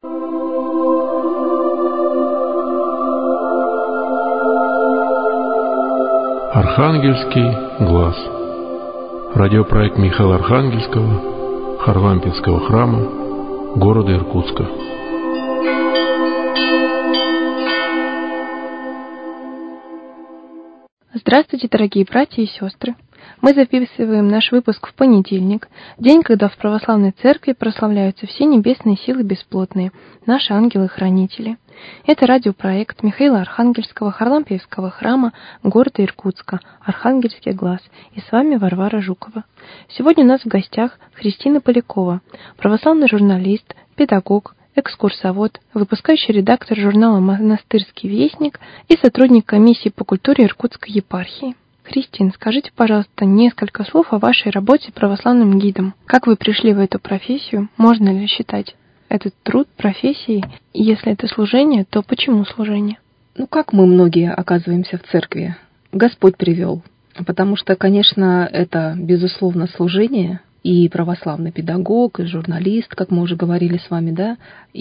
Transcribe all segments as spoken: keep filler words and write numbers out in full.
Архангельский глаз. Радиопроект Михаила Архангельского, Харлампинского храма, города Иркутска. Здравствуйте, дорогие братья и сестры! Мы записываем наш выпуск в понедельник, день, когда в православной церкви прославляются все небесные силы бесплотные, наши ангелы-хранители. Это радиопроект Михаила Архангельского, Харлампиевского храма, города Иркутска, Архангельский глаз. И с вами Варвара Жукова. Сегодня у нас в гостях Христина Полякова, православный журналист, педагог, экскурсовод, выпускающий редактор журнала «Монастырский вестник» и сотрудник комиссии по культуре Иркутской епархии. Христин, скажите, пожалуйста, несколько слов о вашей работе православным гидом. Как вы пришли в эту профессию? Можно ли считать этот труд профессией? И если это служение, то почему служение? Ну, как мы многие оказываемся в церкви? Господь привел. Потому что, конечно, это, безусловно, служение. И православный педагог, и журналист, как мы уже говорили с вами, да,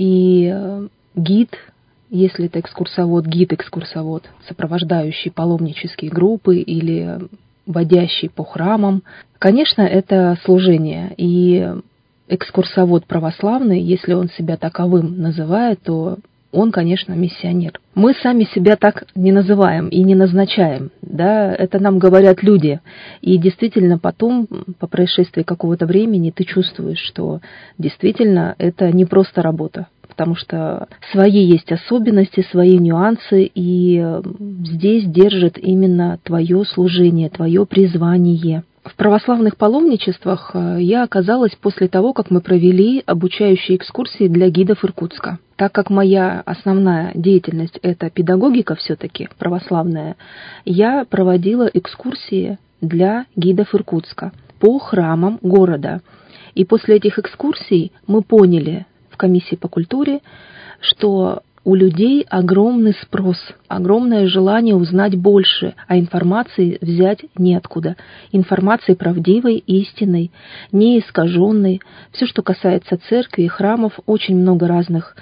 и гид, если это экскурсовод, гид-экскурсовод, сопровождающий паломнические группы или водящий по храмам. Конечно, это служение. И экскурсовод православный, если он себя таковым называет, то он, конечно, миссионер. Мы сами себя так не называем и не назначаем, да, это нам говорят люди. И действительно потом, по происшествии какого-то времени, ты чувствуешь, что действительно это не просто работа, потому что свои есть особенности, свои нюансы, и здесь держит именно твое служение, твое призвание. В православных паломничествах я оказалась после того, как мы провели обучающие экскурсии для гидов Иркутска. Так как моя основная деятельность – это педагогика все-таки православная, я проводила экскурсии для гидов Иркутска по храмам города. И после этих экскурсий мы поняли в комиссии по культуре, что у людей огромный спрос, огромное желание узнать больше, а информации взять неоткуда. Информации правдивой, истинной, не искаженной. Все, что касается церкви и храмов, очень много разных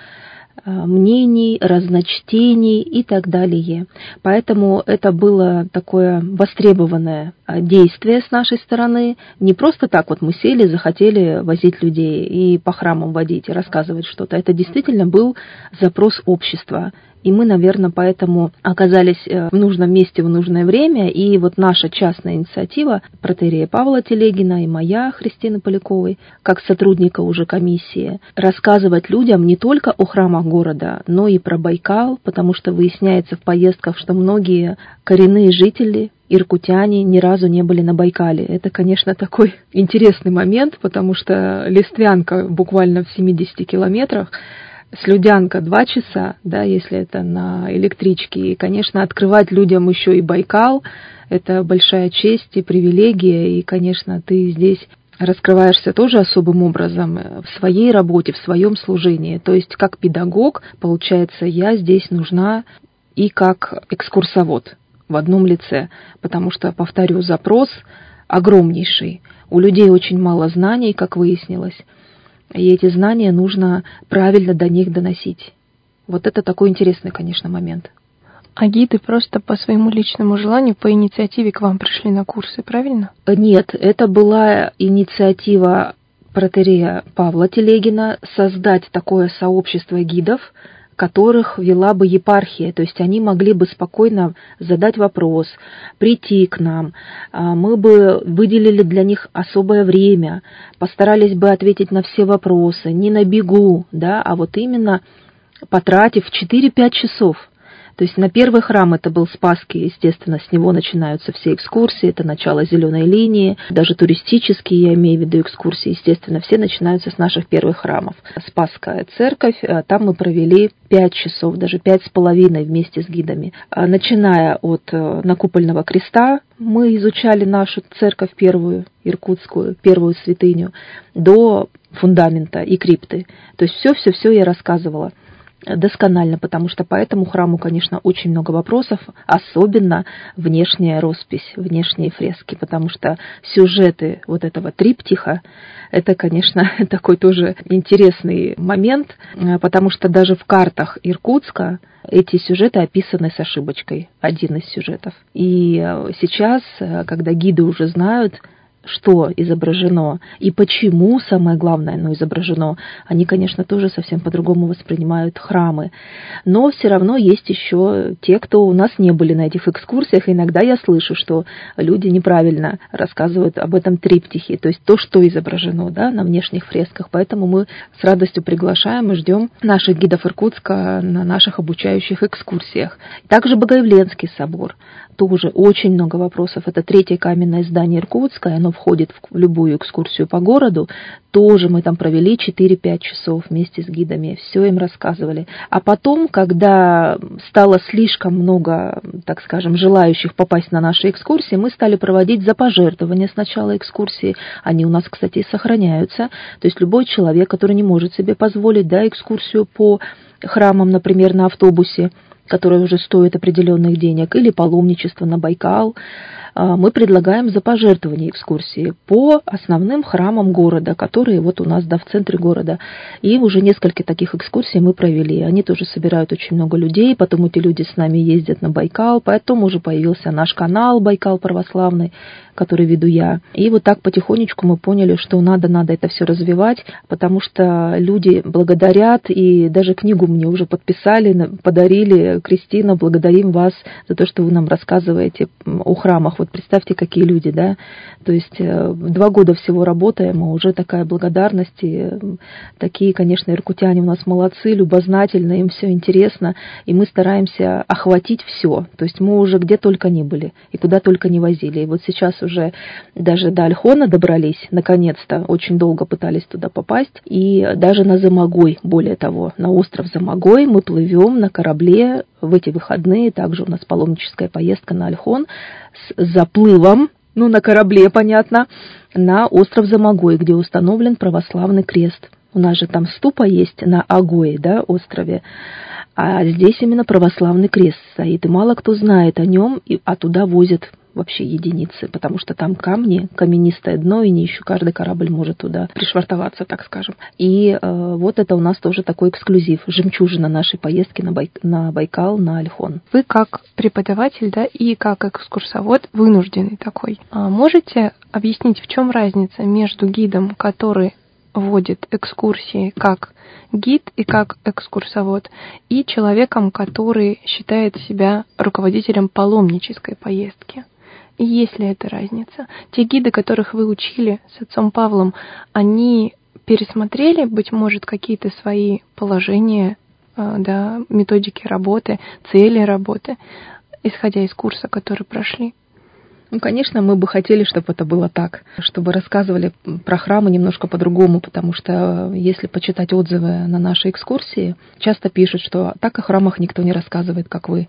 мнений, разночтений и так далее. Поэтому это было такое востребованное действие с нашей стороны. Не просто так вот мы сели, захотели возить людей и по храмам водить, и рассказывать что-то. Это действительно был запрос общества. И мы, наверное, поэтому оказались в нужном месте в нужное время. И вот наша частная инициатива протоиерея Павла Телегина и моя, Христины Поляковой, как сотрудника уже комиссии, рассказывать людям не только о храмах города, но и про Байкал, потому что выясняется в поездках, что многие коренные жители, иркутяне, ни разу не были на Байкале. Это, конечно, такой интересный момент, потому что Листвянка буквально в семидесяти километрах, Слюдянка два часа, да, если это на электричке. И, конечно, открывать людям еще и Байкал – это большая честь и привилегия. И, конечно, ты здесь раскрываешься тоже особым образом в своей работе, в своем служении. То есть, как педагог, получается, я здесь нужна и как экскурсовод в одном лице. Потому что, повторю, запрос огромнейший. У людей очень мало знаний, как выяснилось. И эти знания нужно правильно до них доносить. Вот это такой интересный, конечно, момент. А гиды просто по своему личному желанию, по инициативе к вам пришли на курсы, правильно? Нет, это была инициатива протоиерея Павла Телегина создать такое сообщество гидов, которых вела бы епархия, то есть они могли бы спокойно задать вопрос, прийти к нам, мы бы выделили для них особое время, постарались бы ответить на все вопросы, не на бегу, да, а вот именно потратив четыре-пять часов. То есть на первый храм это был Спасский, естественно, с него начинаются все экскурсии, это начало зеленой линии, даже туристические, я имею в виду экскурсии, естественно, все начинаются с наших первых храмов. Спасская церковь, там мы провели пять часов, даже пять с половиной вместе с гидами. Начиная от Накупольного креста, мы изучали нашу церковь первую, иркутскую, первую святыню, до фундамента и крипты. То есть все-все-все я рассказывала. досконально, потому что по этому храму, конечно, очень много вопросов, особенно внешняя роспись, внешние фрески, потому что сюжеты вот этого триптиха, это, конечно, такой тоже интересный момент, потому что даже в картах Иркутска эти сюжеты описаны с ошибочкой, один из сюжетов. И сейчас, когда гиды уже знают, что изображено и почему, самое главное, оно изображено, они, конечно, тоже совсем по-другому воспринимают храмы. Но все равно есть еще те, кто у нас не были на этих экскурсиях. Иногда я слышу, что люди неправильно рассказывают об этом триптихе, то есть то, что изображено, да, на внешних фресках. Поэтому мы с радостью приглашаем и ждем наших гидов Иркутска на наших обучающих экскурсиях. Также Богоявленский собор. Тоже очень много вопросов. Это третье каменное здание Иркутска, оно входит в любую экскурсию по городу. Тоже мы там провели четыре-пять часов вместе с гидами, все им рассказывали. А потом, когда стало слишком много, так скажем, желающих попасть на наши экскурсии, мы стали проводить за пожертвования с начала экскурсии. Они у нас, кстати, и сохраняются. То есть любой человек, который не может себе позволить, да, экскурсию по храмам, например, на автобусе, которое уже стоит определенных денег, или паломничество на Байкал, мы предлагаем за пожертвование экскурсии по основным храмам города, которые вот у нас, да, в центре города. И уже несколько таких экскурсий мы провели. Они тоже собирают очень много людей, потом эти люди с нами ездят на Байкал, поэтому уже появился наш канал «Байкал православный», который веду я. И вот так потихонечку мы поняли, что надо, надо это все развивать, потому что люди благодарят, и даже книгу мне уже подписали, подарили. Кристина, благодарим вас за то, что вы нам рассказываете о храмах. Вот представьте, какие люди, да. То есть два года всего работаем, а уже такая благодарность. И такие, конечно, иркутяне у нас молодцы, любознательные, им все интересно. И мы стараемся охватить все. То есть мы уже где только не были, и куда только не возили. И вот сейчас уже даже до Ольхона добрались, наконец-то, очень долго пытались туда попасть, и даже на Замогой, более того, на остров Замогой мы плывем на корабле в эти выходные, также у нас паломническая поездка на Ольхон с заплывом, ну, на корабле, понятно, на остров Замогой, где установлен православный крест. У нас же там ступа есть на Агое, да, острове, а здесь именно православный крест стоит, и мало кто знает о нем, а туда возят вообще единицы, потому что там камни, каменистое дно, и не еще каждый корабль может туда пришвартоваться, так скажем. И э, вот это у нас тоже такой эксклюзив, жемчужина нашей поездки на, Бай, на Байкал, на Ольхон. Вы как преподаватель, да, и как экскурсовод вынужденный такой, а можете объяснить, в чем разница между гидом, который вводит экскурсии как гид и как экскурсовод, и человеком, который считает себя руководителем паломнической поездки? И есть ли эта разница? Те гиды, которых вы учили с отцом Павлом, они пересмотрели, быть может, какие-то свои положения, да, методики работы, цели работы, исходя из курса, который прошли? Ну, конечно, мы бы хотели, чтобы это было так, чтобы рассказывали про храмы немножко по-другому, потому что если почитать отзывы на наши экскурсии, часто пишут, что так о храмах никто не рассказывает, как вы.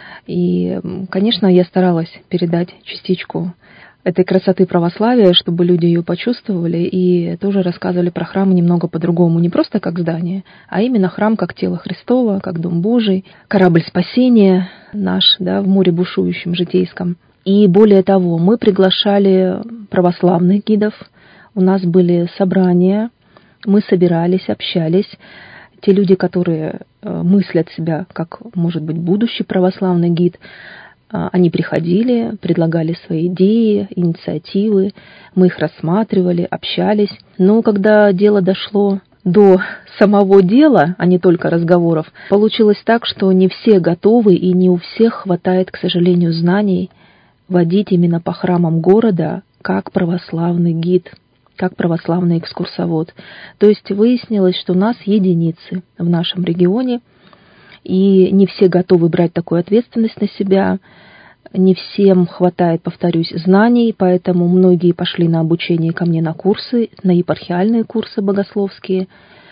И, конечно, я старалась передать частичку этой красоты православия, чтобы люди ее почувствовали и тоже рассказывали про храмы немного по-другому. Не просто как здание, а именно храм как тело Христово, как Дом Божий, корабль спасения наш, да, в море бушующем житейском. И более того, мы приглашали православных гидов, у нас были собрания, мы собирались, общались. Те люди, которые мыслят себя как, может быть, будущий православный гид, они приходили, предлагали свои идеи, инициативы, мы их рассматривали, общались. Но когда дело дошло до самого дела, а не только разговоров, получилось так, что не все готовы и не у всех хватает, к сожалению, знаний водить именно по храмам города как православный гид, как православный экскурсовод. То есть выяснилось, что у нас единицы в нашем регионе, и не все готовы брать такую ответственность на себя, не всем хватает, повторюсь, знаний, поэтому многие пошли на обучение ко мне на курсы, на епархиальные курсы богословские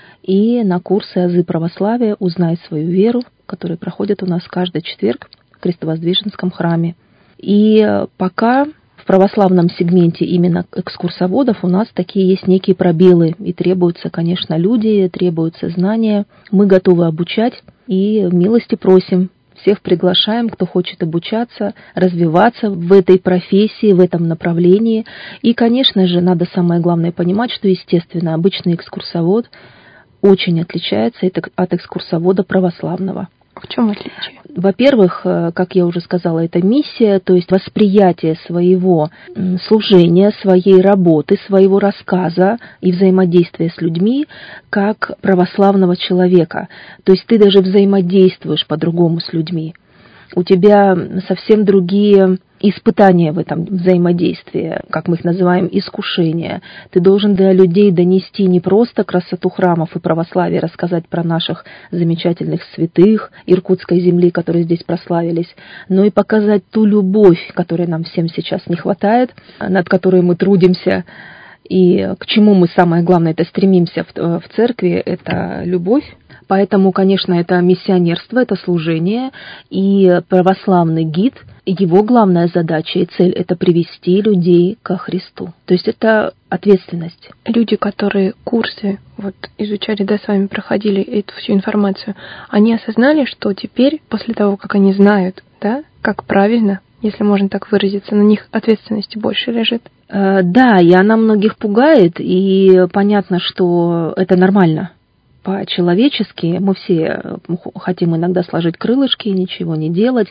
и на курсы азы православия «Узнай свою веру», которые проходят у нас каждый четверг в Крестовоздвиженском храме. И пока в православном сегменте именно экскурсоводов у нас такие есть некие пробелы, и требуются, конечно, люди, требуются знания. Мы готовы обучать, И милости просим. Всех приглашаем, кто хочет обучаться, развиваться в этой профессии, в этом направлении. И, конечно же, надо самое главное понимать, что, естественно, обычный экскурсовод очень отличается от экскурсовода православного. В чем отличие? Во-первых, как я уже сказала, это миссия, то есть восприятие своего служения, своей работы, своего рассказа и взаимодействия с людьми как православного человека. То есть ты даже взаимодействуешь по-другому с людьми. У тебя совсем другие испытания в этом взаимодействии, как мы их называем, искушения. Ты должен для людей донести не просто красоту храмов и православия, рассказать про наших замечательных святых Иркутской земли, которые здесь прославились, но и показать ту любовь, которой нам всем сейчас не хватает, над которой мы трудимся, и к чему мы, самое главное, это стремимся в, в церкви, это любовь. Поэтому, конечно, это миссионерство, это служение, и православный гид, его главная задача и цель – это привести людей ко Христу. То есть это ответственность. Люди, которые курсы вот, изучали, да, с вами проходили эту всю информацию, они осознали, что теперь, после того, как они знают, да, как правильно, если можно так выразиться, на них ответственности больше лежит? Да, и она многих пугает, и понятно, что это нормально. По-человечески мы все хотим иногда сложить крылышки, ничего не делать,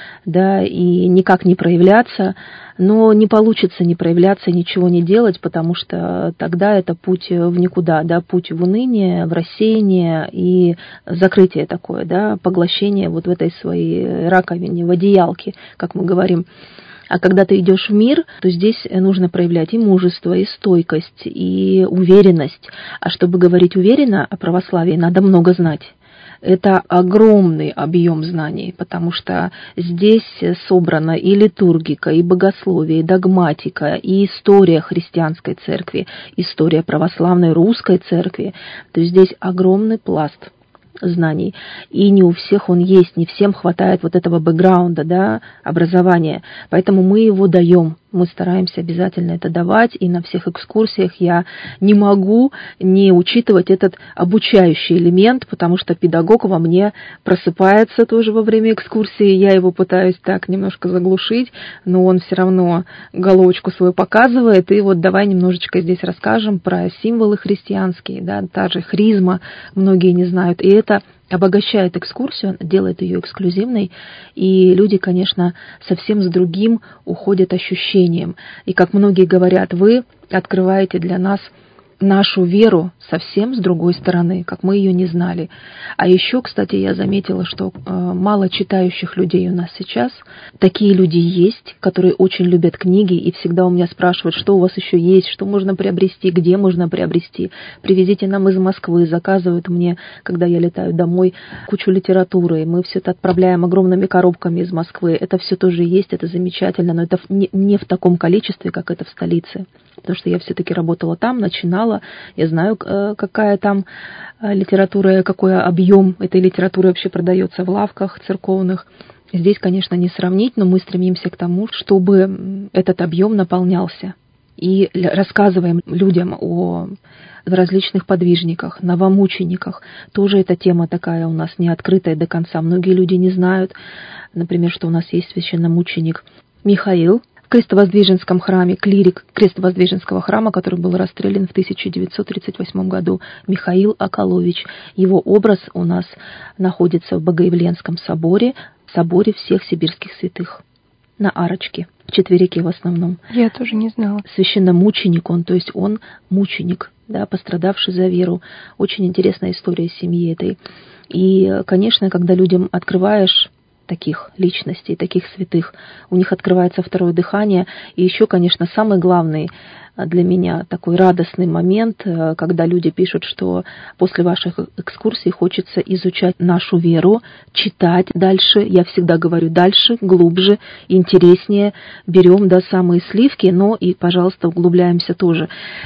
да, и никак не проявляться, но не получится не проявляться, ничего не делать, потому что тогда это путь в никуда, да, путь в уныние, в рассеяние и закрытие такое, да, поглощение вот в этой своей раковине, в одеялке, как мы говорим. А когда ты идешь в мир, то здесь нужно проявлять и мужество, и стойкость, и уверенность. А чтобы говорить уверенно о православии, надо много знать. Это огромный объем знаний, потому что здесь собрана и литургика, и богословие, и догматика, и история христианской церкви, история православной русской церкви. То есть здесь огромный пласт знаний. И не у всех он есть, не всем хватает вот этого бэкграунда, да, образования. Поэтому мы его даем. Мы стараемся обязательно это давать, и на всех экскурсиях я не могу не учитывать этот обучающий элемент, потому что педагог во мне просыпается тоже во время экскурсии, я его пытаюсь так немножко заглушить, но он все равно головочку свою показывает, и вот давай немножечко здесь расскажем про символы христианские, да, та же хризма, многие не знают, и это обогащает экскурсию, делает ее эксклюзивной, и люди, конечно, совсем с другим уходят ощущением. И как многие говорят, вы открываете для нас нашу веру совсем с другой стороны, как мы ее не знали. А еще, кстати, я заметила, что э, мало читающих людей у нас сейчас. Такие люди есть, которые очень любят книги и всегда у меня спрашивают, что у вас еще есть, что можно приобрести, где можно приобрести. Привезите нам из Москвы, заказывают мне, когда я летаю домой, кучу литературы. Мы все это отправляем огромными коробками из Москвы. Это все тоже есть, это замечательно, но это не, не в таком количестве, как это в столице. Потому что я все-таки работала там, начинала, я знаю, какая там литература, какой объем этой литературы вообще продается в лавках церковных. Здесь, конечно, не сравнить, но мы стремимся к тому, чтобы этот объем наполнялся. И рассказываем людям о различных подвижниках, новомучениках. Тоже эта тема такая у нас не открытая до конца. Многие люди не знают, например, что у нас есть священномученик Михаил, в Крестовоздвиженском храме, клирик Крестовоздвиженского храма, который был расстрелян в тысяча девятьсот тридцать восьмом году, Михаил Аколович. Его образ у нас находится в Богоявленском соборе, соборе всех сибирских святых, на арочке, в четверике в основном. Я тоже не знала. Священномученик он, то есть он мученик, да, пострадавший за веру. Очень интересная история семьи этой. И, конечно, когда людям открываешь таких личностей, таких святых, у них открывается второе дыхание. И еще, конечно, самый главный для меня такой радостный момент, когда люди пишут, что после ваших экскурсий хочется изучать нашу веру, читать дальше. Я всегда говорю дальше, глубже, интереснее. Берем, да, самые сливки, но и, пожалуйста, углубляемся тоже.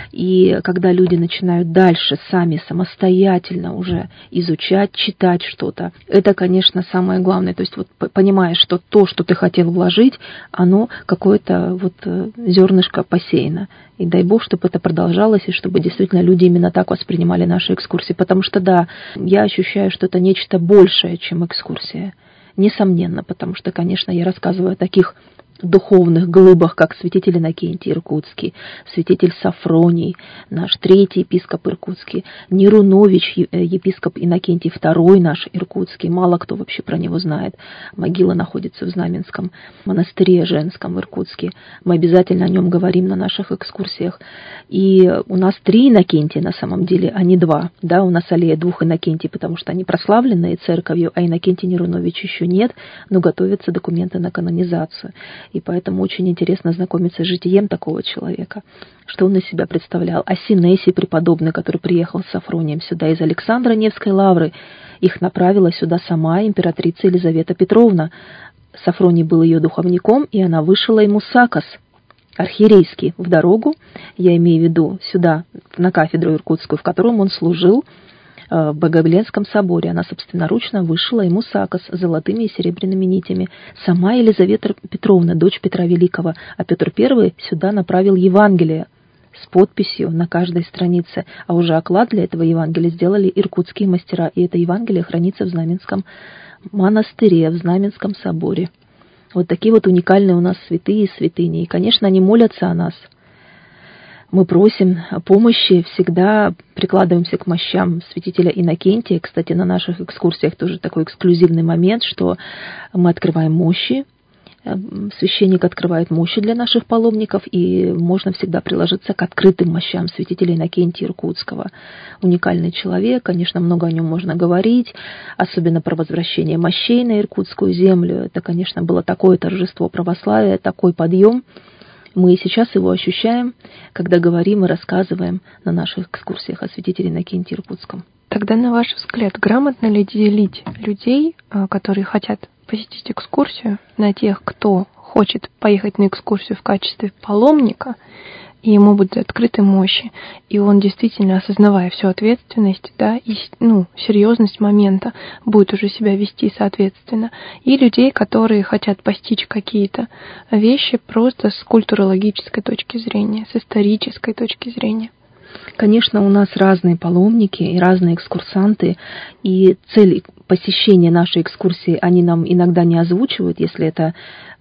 И когда люди начинают дальше сами, самостоятельно уже изучать, читать что-то, это, конечно, самое главное. То есть вот понимаешь, что то, что ты хотел вложить, оно какое-то вот зернышко посеяно. И дай Бог, чтобы это продолжалось, и чтобы действительно люди именно так воспринимали наши экскурсии. Потому что, да, я ощущаю, что это нечто большее, чем экскурсия. Несомненно, потому что, конечно, я рассказываю о таких духовных глыбах, как святитель Иннокентий Иркутский, святитель Сафроний, наш третий епископ Иркутский, Нерунович, епископ Иннокентий второй наш Иркутский, мало кто вообще про него знает. Могила находится в Знаменском монастыре женском в Иркутске. Мы обязательно о нем говорим на наших экскурсиях. И у нас три Иннокентия на самом деле, а не два. Да, у нас аллея двух Иннокентий, потому что они прославленные церковью, а Иннокентий Нерунович еще нет, но готовятся документы на канонизацию. И поэтому очень интересно знакомиться с житием такого человека, что он из себя представлял. А Синесий преподобный, который приехал с Сафронием сюда из Александра Невской лавры, их направила сюда сама императрица Елизавета Петровна. Сафроний был ее духовником, и она вышила ему сакос архиерейский в дорогу, я имею в виду сюда, на кафедру Иркутскую, в котором он служил в Богоявленском соборе. Она собственноручно вышила ему сакос с золотыми и серебряными нитями. Сама Елизавета Петровна, дочь Петра Великого, а Петр Первый сюда направил Евангелие с подписью на каждой странице. А уже оклад для этого Евангелия сделали иркутские мастера. И это Евангелие хранится в Знаменском монастыре, в Знаменском соборе. Вот такие вот уникальные у нас святые и святыни. И, конечно, они молятся о нас. Мы просим помощи, всегда прикладываемся к мощам святителя Иннокентия. Кстати, на наших экскурсиях тоже такой эксклюзивный момент, что мы открываем мощи, священник открывает мощи для наших паломников, и можно всегда приложиться к открытым мощам святителя Иннокентия Иркутского. Уникальный человек, конечно, много о нем можно говорить, особенно про возвращение мощей на иркутскую землю. Это, конечно, было такое торжество православия, такой подъем. Мы и сейчас его ощущаем, когда говорим и рассказываем на наших экскурсиях о святителе Иннокентии Иркутском. Тогда, на ваш взгляд, грамотно ли делить людей, которые хотят посетить экскурсию, на тех, кто хочет поехать на экскурсию в качестве паломника, и ему будут открыты мощи, и он действительно, осознавая всю ответственность, да, и ну, серьезность момента, будет уже себя вести соответственно, и людей, которые хотят постичь какие-то вещи просто с культурологической точки зрения, с исторической точки зрения? Конечно, у нас разные паломники и разные экскурсанты, и цель посещения нашей экскурсии они нам иногда не озвучивают, если это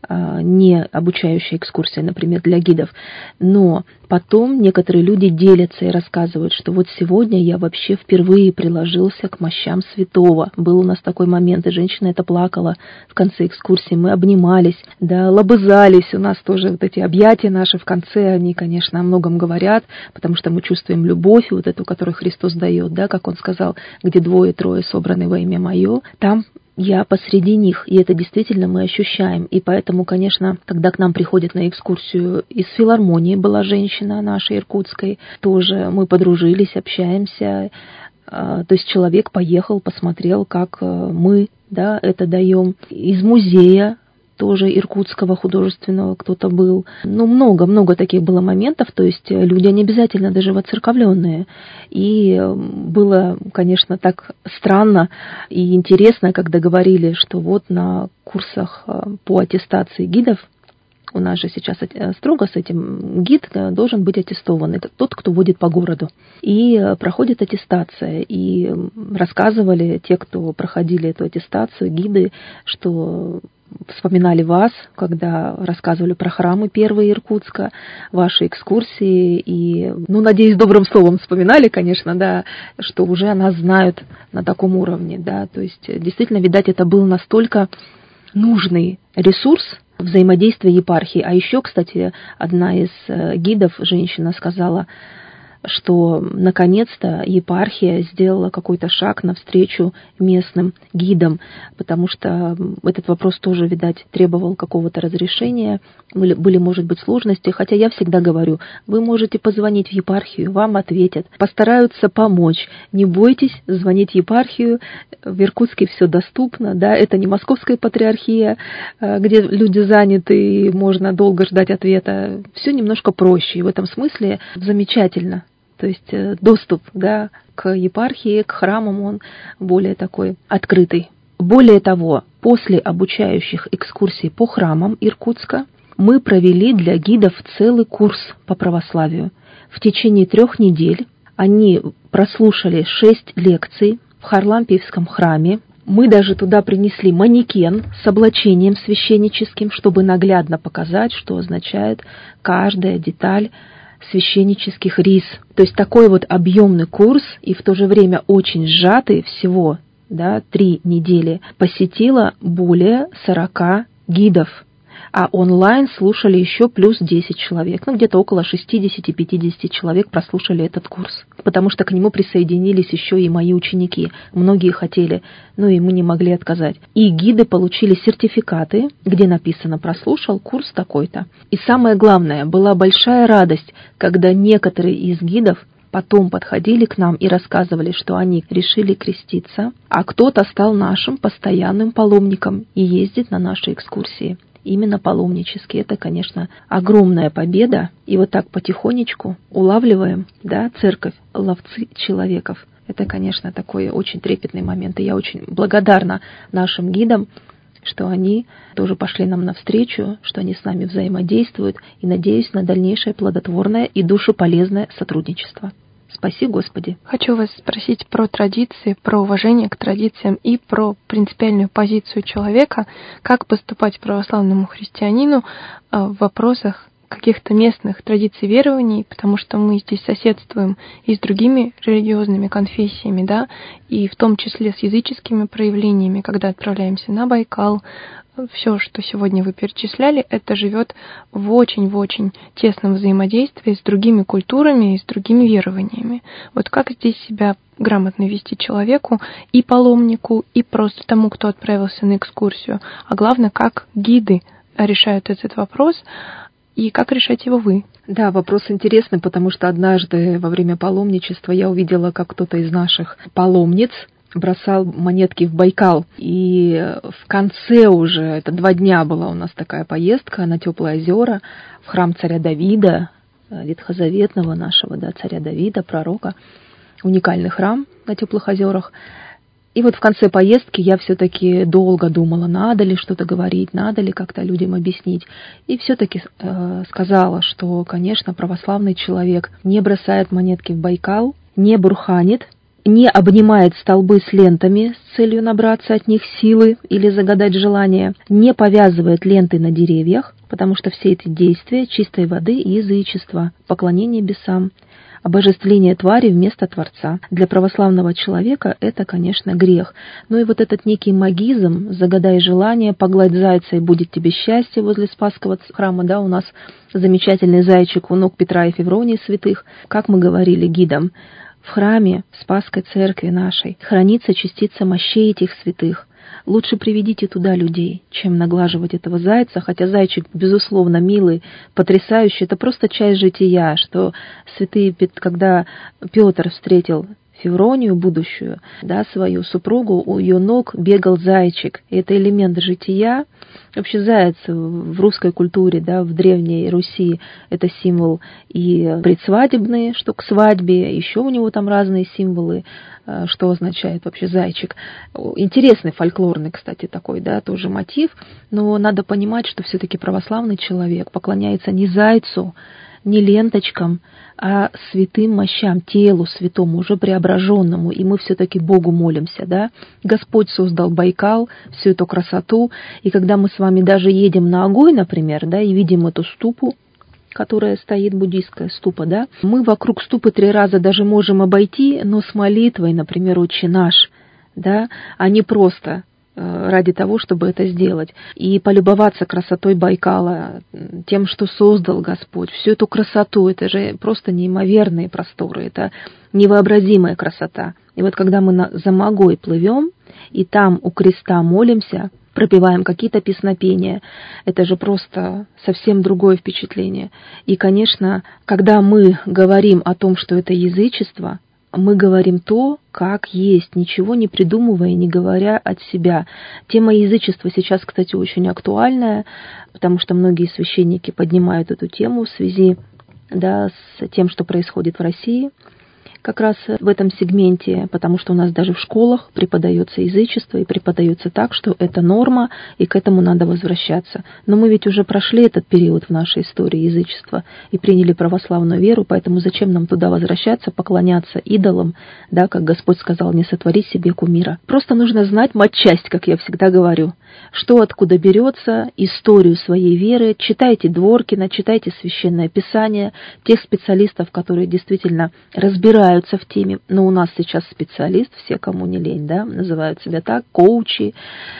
не обучающая экскурсия, например, для гидов, но потом некоторые люди делятся и рассказывают, что вот сегодня я вообще впервые приложился к мощам святого. Был у нас такой момент, и женщина это плакала в конце экскурсии, мы обнимались, да, лобызались, у нас тоже вот эти объятия наши в конце, они, конечно, о многом говорят, потому что мы чувствуем любовь, вот эту, которую Христос дает, да, как Он сказал, где двое-трое собраны во имя Мое, там я посреди них, и это действительно мы ощущаем. И поэтому, конечно, когда к нам приходят на экскурсию из филармонии, была женщина наша иркутской, тоже мы подружились, общаемся. То есть человек поехал, посмотрел, как мы, да, это даем. Из музея тоже иркутского художественного кто-то был. Ну, много-много таких было моментов, то есть люди не обязательно даже воцерковленные. И было, конечно, так странно и интересно, когда говорили, что вот на курсах по аттестации гидов, у нас же сейчас строго с этим, гид должен быть аттестованный, тот, кто водит по городу. И проходит аттестация. И рассказывали те, кто проходили эту аттестацию, гиды, что вспоминали вас, когда рассказывали про храмы первые Иркутска, ваши экскурсии, и, ну, надеюсь, добрым словом вспоминали, конечно, да, что уже нас знают на таком уровне, да, то есть, действительно, видать, это был настолько нужный ресурс взаимодействия епархии. А еще, кстати, одна из гидов, женщина, сказала, что наконец-то епархия сделала какой-то шаг навстречу местным гидам, потому что этот вопрос тоже, видать, требовал какого-то разрешения, были, были, может быть, сложности, хотя я всегда говорю, вы можете позвонить в епархию, вам ответят, постараются помочь, не бойтесь звонить в епархию, в Иркутске все доступно, да, это не Московская патриархия, где люди заняты и можно долго ждать ответа, все немножко проще, и в этом смысле замечательно. То есть доступ, да, к епархии, к храмам, он более такой открытый. Более того, после обучающих экскурсий по храмам Иркутска мы провели для гидов целый курс по православию. В течение трех недель они прослушали шесть лекций в Харлампиевском храме. Мы даже туда принесли манекен с облачением священническим, чтобы наглядно показать, что означает каждая деталь священнических рис. То есть такой вот объемный курс и в то же время очень сжатый, всего да, три недели, посетило более сорока гидов. А онлайн слушали еще плюс десять человек, ну где-то около шестьдесят-пятьдесят человек прослушали этот курс, потому что к нему присоединились еще и мои ученики. Многие хотели, ну и мы не могли отказать. И гиды получили сертификаты, где написано «прослушал курс такой-то». И самое главное, была большая радость, когда некоторые из гидов потом подходили к нам и рассказывали, что они решили креститься, а кто-то стал нашим постоянным паломником и ездит на наши экскурсии. Именно паломнически. Это, конечно, огромная победа. И вот так потихонечку улавливаем, да, церковь, ловцы человеков. Это, конечно, такой очень трепетный момент. И я очень благодарна нашим гидам, что они тоже пошли нам навстречу, что они с нами взаимодействуют. И надеюсь на дальнейшее плодотворное и душеполезное сотрудничество. Спаси Господи. Хочу вас спросить про традиции, про уважение к традициям и про принципиальную позицию человека, как поступать православному христианину в вопросах каких-то местных традиций верований, потому что мы здесь соседствуем и с другими религиозными конфессиями, да, и в том числе с языческими проявлениями, когда отправляемся на Байкал. Все, что сегодня вы перечисляли, это живет в очень-в очень тесном взаимодействии с другими культурами и с другими верованиями. Вот как здесь себя грамотно вести человеку и паломнику, и просто тому, кто отправился на экскурсию, а главное, как гиды решают этот вопрос, и как решать его вы? Да, вопрос интересный, потому что однажды во время паломничества я увидела, как кто-то из наших паломниц бросал монетки в Байкал. И в конце уже, это два дня была у нас такая поездка на Теплые озера, в храм царя Давида, ветхозаветного нашего, да, царя Давида, пророка. Уникальный храм на Теплых озерах. И вот в конце поездки я все-таки долго думала, надо ли что-то говорить, надо ли как-то людям объяснить. И все-таки э, сказала, что, конечно, православный человек не бросает монетки в Байкал, не бурханит, не обнимает столбы с лентами с целью набраться от них силы или загадать желание, не повязывает ленты на деревьях, потому что все эти действия чистой воды и язычество, поклонение бесам, обожествление твари вместо Творца. Для православного человека это, конечно, грех. Ну и вот этот некий магизм, загадай желание, погладь зайца и будет тебе счастье возле Спасского храма, да, у нас замечательный зайчик у ног Петра и Февронии святых, как мы говорили гидам. В храме Спасской церкви нашей хранится частица мощей этих святых. Лучше приведите туда людей, чем наглаживать этого зайца, хотя зайчик, безусловно, милый, потрясающий, это просто часть жития, что святые, когда Петр встретил Февронию будущую, да, свою супругу, у ее ног бегал зайчик. И это элемент жития. Вообще заяц в русской культуре, да, в Древней Руси, это символ и предсвадебный, что к свадьбе, еще у него там разные символы, что означает вообще зайчик. Интересный фольклорный, кстати, такой, да, тоже мотив, но надо понимать, что все-таки православный человек поклоняется не зайцу, не ленточкам, а святым мощам, телу святому, уже преображенному, и мы все-таки Богу молимся, да. Господь создал Байкал, всю эту красоту, и когда мы с вами даже едем на Огой, например, да, и видим эту ступу, которая стоит, буддийская ступа, да, мы вокруг ступы три раза даже можем обойти, но с молитвой, например, «Отче наш», да, а не просто ради того, чтобы это сделать. И полюбоваться красотой Байкала, тем, что создал Господь, всю эту красоту, это же просто неимоверные просторы, это невообразимая красота. И вот когда мы на, за Могой плывем, и там у креста молимся, пропеваем какие-то песнопения, это же просто совсем другое впечатление. И, конечно, когда мы говорим о том, что это язычество, мы говорим то, как есть, ничего не придумывая, не говоря от себя. Тема язычества сейчас, кстати, очень актуальная, потому что многие священники поднимают эту тему в связи, да, с тем, что происходит в России, как раз в этом сегменте, потому что у нас даже в школах преподается язычество, и преподается так, что это норма, и к этому надо возвращаться. Но мы ведь уже прошли этот период в нашей истории язычества и приняли православную веру, поэтому зачем нам туда возвращаться, поклоняться идолам, да, как Господь сказал, не сотвори себе кумира. Просто нужно знать матчасть, как я всегда говорю, что откуда берется, историю своей веры. Читайте Дворкина, читайте Священное Писание, тех специалистов, которые действительно разбираются в теме. Но у нас сейчас специалист, все, кому не лень, да, называют себя так, коучи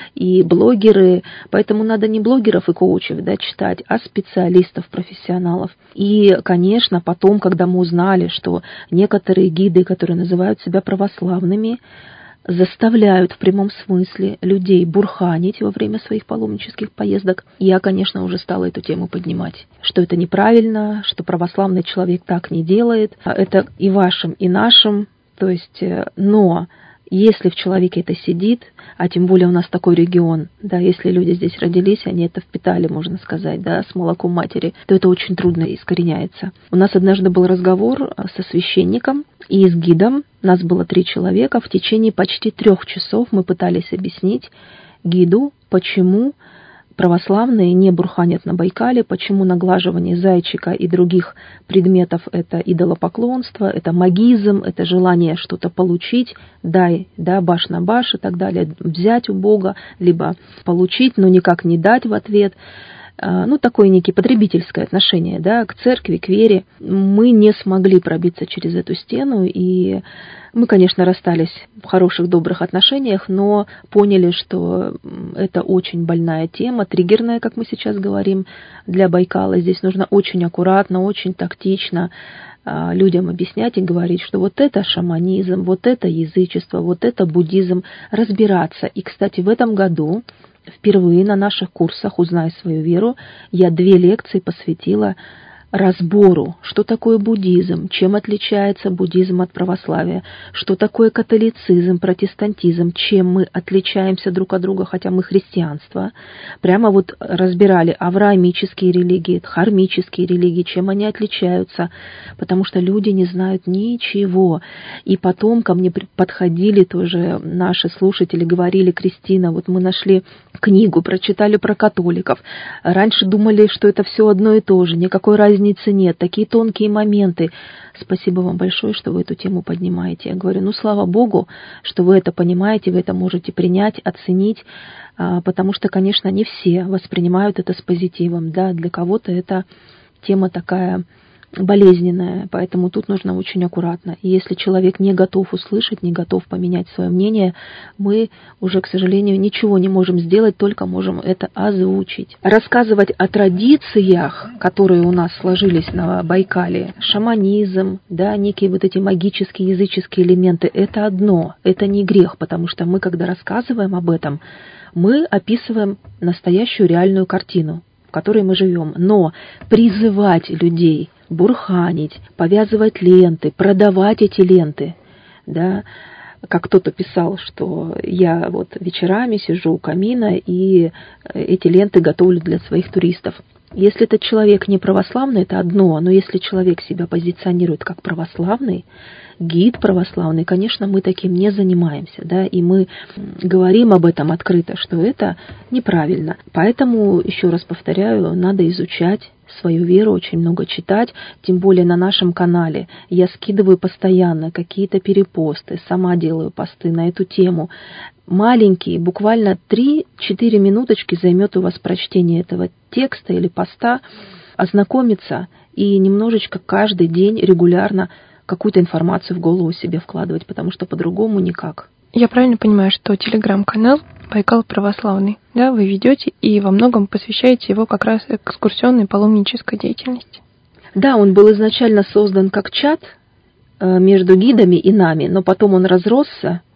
и блогеры. Поэтому надо не блогеров и коучев, да, читать, а специалистов, профессионалов. И, конечно, потом, когда мы узнали, что некоторые гиды, которые называют себя православными, заставляют в прямом смысле людей бурханить во время своих паломнических поездок, я, конечно, уже стала эту тему поднимать, что это неправильно, что православный человек так не делает, это и вашим, и нашим, то есть, но если в человеке это сидит, а тем более у нас такой регион, да, если люди здесь родились, они это впитали, можно сказать, да, с молоком матери, то это очень трудно искореняется. У нас однажды был разговор со священником и с гидом, нас было три человека, в течение почти трех часов мы пытались объяснить гиду, почему православные не бурханят на Байкале, почему наглаживание зайчика и других предметов – это идолопоклонство, это магизм, это желание что-то получить, дай, да, баш на баш и так далее, взять у Бога, либо получить, но никак не дать в ответ. Ну, такое некое потребительское отношение, да, к церкви, к вере. Мы не смогли пробиться через эту стену, и мы, конечно, расстались в хороших, добрых отношениях, но поняли, что это очень больная тема, триггерная, как мы сейчас говорим, для Байкала. Здесь нужно очень аккуратно, очень тактично людям объяснять и говорить, что вот это шаманизм, вот это язычество, вот это буддизм, разбираться. И, кстати, в этом году впервые на наших курсах «Узнай свою веру» я две лекции посвятила разбору, что такое буддизм, чем отличается буддизм от православия, что такое католицизм, протестантизм, чем мы отличаемся друг от друга, хотя мы христианство. Прямо вот разбирали авраамические религии, дхармические религии, чем они отличаются, потому что люди не знают ничего. И потом ко мне подходили тоже наши слушатели, говорили: Кристина, вот мы нашли книгу, прочитали про католиков. Раньше думали, что это все одно и то же, никакой разницы нет, такие тонкие моменты. Спасибо вам большое, что вы эту тему поднимаете. Я говорю, ну, слава Богу, что вы это понимаете, вы это можете принять, оценить, потому что, конечно, не все воспринимают это с позитивом. Да, для кого-то это тема такая болезненная, поэтому тут нужно очень аккуратно. И если человек не готов услышать, не готов поменять свое мнение, мы уже, к сожалению, ничего не можем сделать, только можем это озвучить. Рассказывать о традициях, которые у нас сложились на Байкале, шаманизм, да, некие вот эти магические, языческие элементы, это одно, это не грех, потому что мы, когда рассказываем об этом, мы описываем настоящую реальную картину, в которой мы живем. Но призывать людей бурханить, повязывать ленты, продавать эти ленты, да, как кто-то писал, что я вот вечерами сижу у камина и эти ленты готовлю для своих туристов. Если этот человек не православный, это одно, но если человек себя позиционирует как православный, гид православный, конечно, мы таким не занимаемся, да, и мы говорим об этом открыто, что это неправильно. Поэтому, еще раз повторяю, надо изучать свою веру, очень много читать, тем более на нашем канале. Я скидываю постоянно какие-то перепосты, сама делаю посты на эту тему. Маленькие, буквально три-четыре минуточки займет у вас прочтение этого текста или поста, ознакомиться и немножечко каждый день регулярно какую-то информацию в голову себе вкладывать, потому что по-другому никак. Я правильно понимаю, что телеграм-канал «Байкал православный», да, вы ведете и во многом посвящаете его как раз экскурсионной паломнической деятельности? Да, он был изначально создан как чат между гидами и нами, но потом он разросся,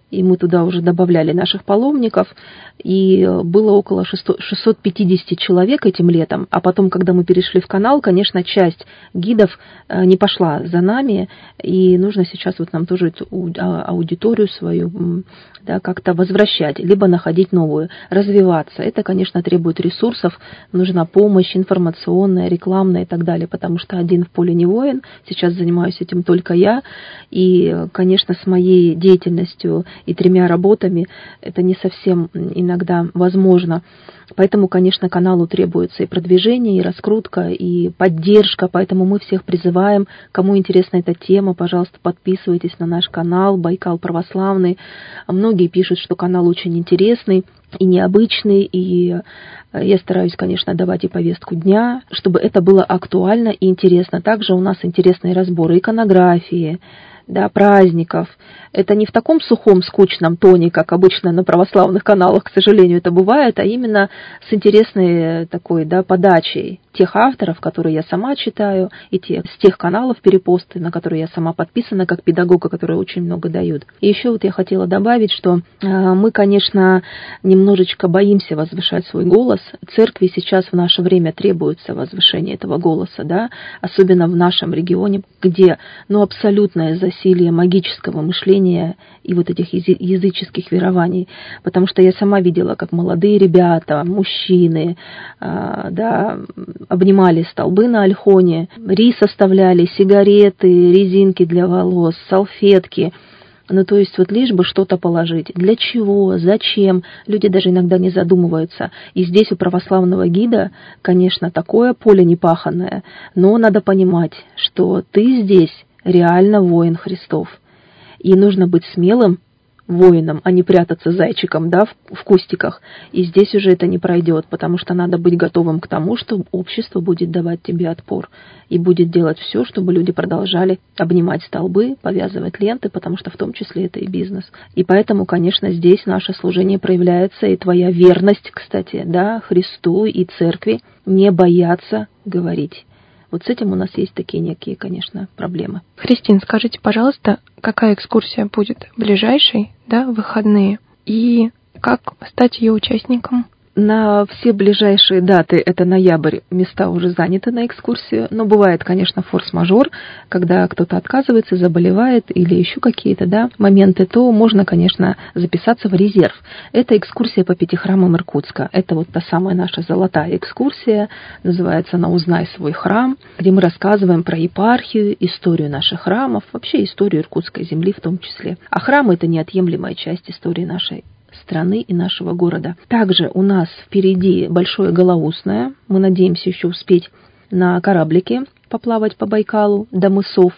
и мы туда уже добавляли наших паломников, и было около шестьсот пятьдесят человек этим летом, а потом, когда мы перешли в канал, конечно, часть гидов не пошла за нами, и нужно сейчас вот нам тоже эту аудиторию свою, да, как-то возвращать, либо находить новую, развиваться. Это, конечно, требует ресурсов, нужна помощь информационная, рекламная и так далее, потому что один в поле не воин, сейчас занимаюсь этим только я, и, конечно, с моей деятельностью и тремя работами это не совсем иногда возможно. Поэтому, конечно, каналу требуется и продвижение, и раскрутка, и поддержка. Поэтому мы всех призываем, кому интересна эта тема, пожалуйста, подписывайтесь на наш канал «Байкал Православный». Многие пишут, что канал очень интересный и необычный, и я стараюсь, конечно, давать и повестку дня, чтобы это было актуально и интересно. Также у нас интересные разборы иконографии, да, праздников. Это не в таком сухом, скучном тоне, как обычно на православных каналах, к сожалению, это бывает, а именно с интересной такой, да, подачей тех авторов, которые я сама читаю, и те, с тех каналов перепосты, на которые я сама подписана, как педагога, которые очень много дают. И еще вот я хотела добавить, что э, мы, конечно, немножечко боимся возвышать свой голос. Церкви сейчас в наше время требуется возвышение этого голоса, да, особенно в нашем регионе, где, ну, абсолютное засилие магического мышления и вот этих языческих верований, потому что я сама видела, как молодые ребята, мужчины, э, да, обнимали столбы на альхоне, рис оставляли, сигареты, резинки для волос, салфетки. Ну, то есть вот лишь бы что-то положить. Для чего? Зачем? Люди даже иногда не задумываются. И здесь у православного гида, конечно, такое поле непаханное, но надо понимать, что ты здесь реально воин Христов. И нужно быть смелым воином, а не прятаться зайчиком, да, в, в кустиках. И здесь уже это не пройдет, потому что надо быть готовым к тому, что общество будет давать тебе отпор и будет делать все, чтобы люди продолжали обнимать столбы, повязывать ленты, потому что в том числе это и бизнес. И поэтому, конечно, здесь наше служение проявляется, и твоя верность, кстати, да, Христу и церкви, не бояться говорить. Вот с этим у нас есть такие некие, конечно, проблемы. Христин, скажите, пожалуйста, какая экскурсия будет ближайшей, да, в выходные, и как стать ее участником? На все ближайшие даты, это ноябрь, места уже заняты на экскурсию, но бывает, конечно, форс-мажор, когда кто-то отказывается, заболевает или еще какие-то, да, моменты, то можно, конечно, записаться в резерв. Это экскурсия по пяти храмам Иркутска. Это вот та самая наша золотая экскурсия, называется она «Узнай свой храм», где мы рассказываем про епархию, историю наших храмов, вообще историю иркутской земли в том числе. А храмы — это неотъемлемая часть истории нашей страны и нашего города. Также у нас впереди Большое Голоусное. Мы надеемся еще успеть на кораблике поплавать по Байкалу до мысов.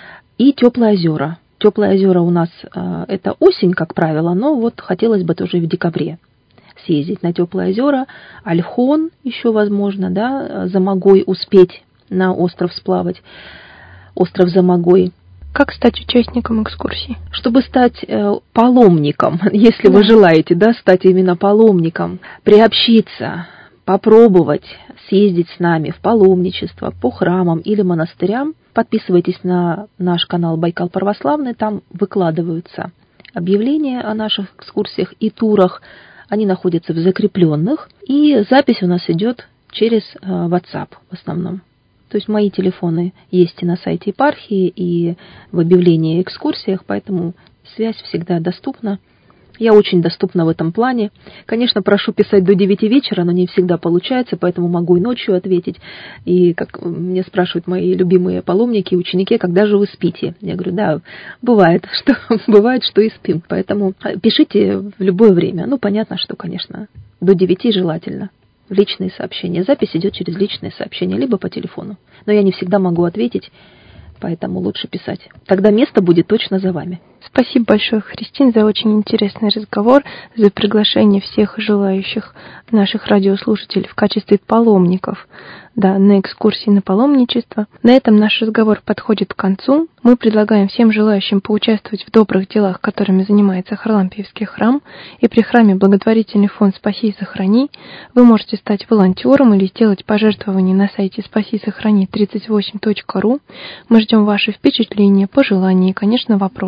И Теплые озера. Теплые озера у нас э, это осень, как правило, но вот хотелось бы тоже и в декабре съездить на Теплые озера. Ольхон еще возможно, да, Замогой успеть на остров сплавать. Остров Замогой. Как стать участником экскурсии? Чтобы стать э, паломником, если да. вы желаете, да, стать именно паломником, приобщиться, попробовать съездить с нами в паломничество по храмам или монастырям, подписывайтесь на наш канал «Байкал Православный», там выкладываются объявления о наших экскурсиях и турах, они находятся в закрепленных, и запись у нас идет через э, WhatsApp в основном. То есть мои телефоны есть и на сайте епархии, и в объявлении о экскурсиях, поэтому связь всегда доступна. Я очень доступна в этом плане. Конечно, прошу писать до девяти вечера, но не всегда получается, поэтому могу и ночью ответить. И как меня спрашивают мои любимые паломники и ученики, когда же вы спите? Я говорю, да, бывает, что бывает, что и спим. Поэтому пишите в любое время. Ну, понятно, что, конечно, до девяти желательно. Личные сообщения. Запись идет через личные сообщения, либо по телефону. Но я не всегда могу ответить, поэтому лучше писать. Тогда место будет точно за вами. Спасибо большое, Христин, за очень интересный разговор, за приглашение всех желающих наших радиослушателей в качестве паломников, да, на экскурсии на паломничество. На этом наш разговор подходит к концу. Мы предлагаем всем желающим поучаствовать в добрых делах, которыми занимается Харлампиевский храм, и при храме благотворительный фонд «Спаси и сохрани». Вы можете стать волонтером или сделать пожертвование на сайте спаси сохрани тридцать восемь точка ру. Мы ждем ваши впечатления, пожелания и, конечно, вопросы.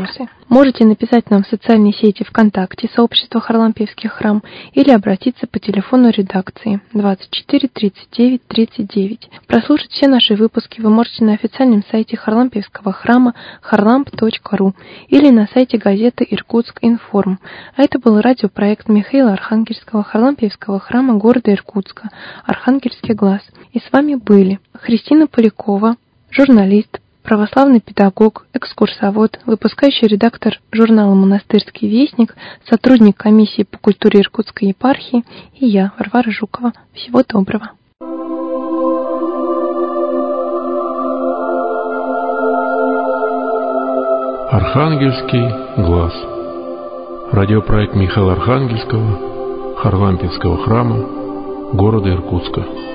Можете написать нам в социальной сети ВКонтакте сообщество Харлампиевский храм или обратиться по телефону редакции двадцать четыре тридцать девять тридцать девять. Прослушать все наши выпуски вы можете на официальном сайте Харлампиевского храма харламп точка ру или на сайте газеты «Иркутск Информ». А это был радиопроект Михаила Архангельского Харлампиевского храма города Иркутска «Архангельский глаз». И с вами были Христина Полякова, журналист, православный педагог, экскурсовод, выпускающий редактор журнала «Монастырский вестник», сотрудник комиссии по культуре Иркутской епархии и я, Варвара Жукова. Всего доброго. Архангельский глаз. Радиопроект Михаила Архангельского Харлампиевского храма города Иркутска.